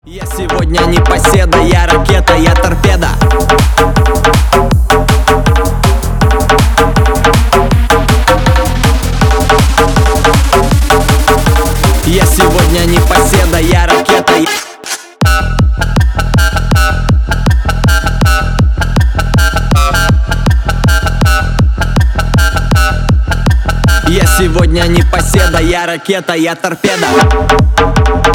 Я сегодня непоседа, я ракета, я торпеда. Я сегодня непоседа, я ракета. Я сегодня непоседа, я ракета, я торпеда.